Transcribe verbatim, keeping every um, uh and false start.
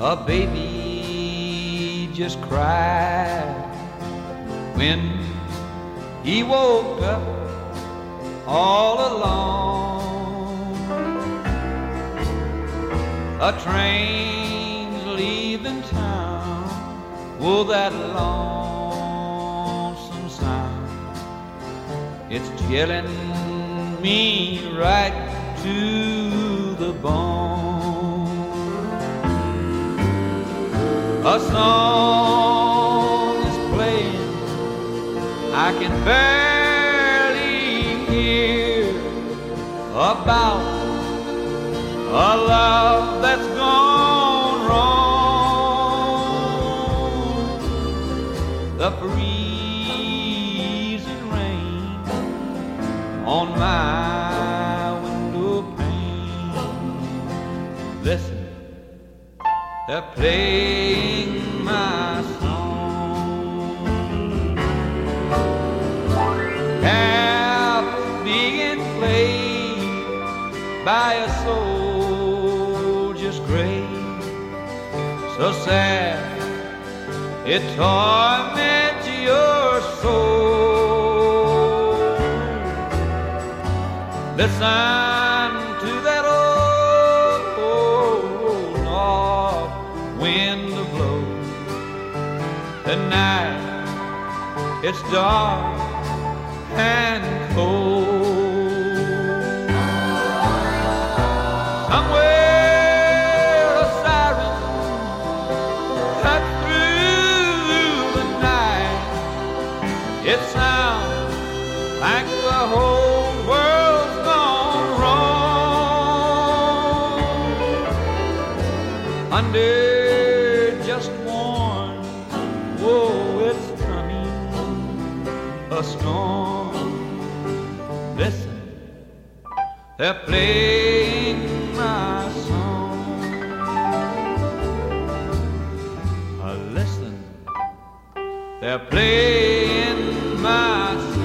A baby just cried when he woke up all alone. A train's leaving town, oh, that lonesome sound, it's chilling me right to the bone. A song is playing I can barely hear, about a love that's gone wrong. The freezing rain on my window pane. Listen, they're playing my song. Half being played by a soldier's grave, so sad it torments your soul. Listen to that old, old north wind blow. Tonight it's dark and cold. Somewhere a siren cut through the night. It sounds like the whole world's gone wrong. Under just one, whoa, it's coming, a storm. Listen, they're playing my song. Uh, listen, they're playing my song.